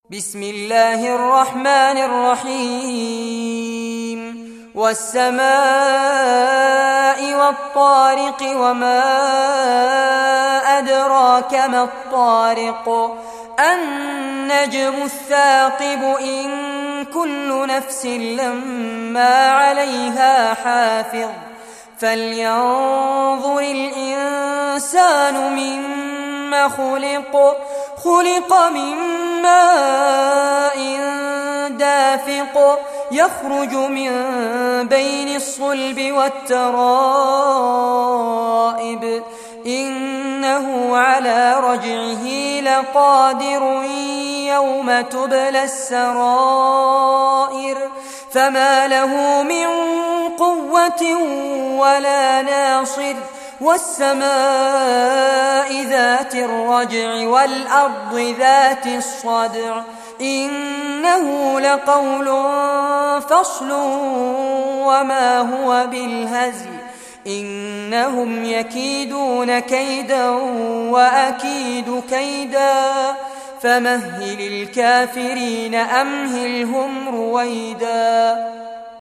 بسم الله الرحمن الرحيم والسماء والطارق وما أدراك ما الطارق النجم الثاقب إن كل نفس لما عليها حافظ فلينظر الإنسان مما خلق من ماء دافق يخرج من بين الصلب والترائب إنه على رجعه لقادر يوم تبلى السرائر فما له من قوة ولا ناصر والسماء ذات الرجع والأرض ذات الصدع إنه لقول فصل وما هو بالهزل إنهم يكيدون كيدا وأكيد كيدا فمهل الكافرين أمهلهم رويدا.